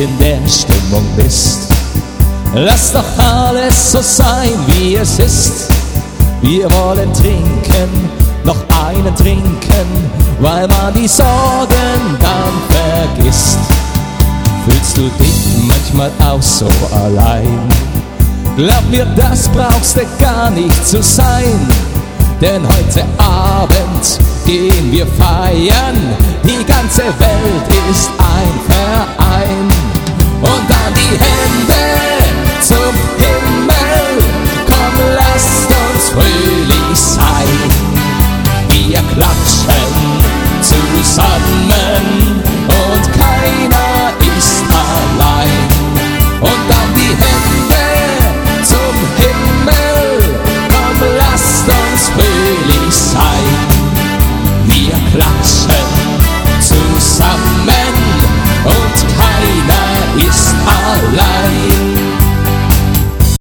in der Stimmung bist. Lass doch alles so sein, wie es ist. Wir wollen trinken, noch einen trinken, weil man die Sorgen dann vergisst. Fühlst du dich manchmal auch so allein? Glaub mir, das brauchst du gar nicht zu sein. Denn heute Abend gehen wir feiern. Die ganze Welt ist ein Verein. Und dann die Hände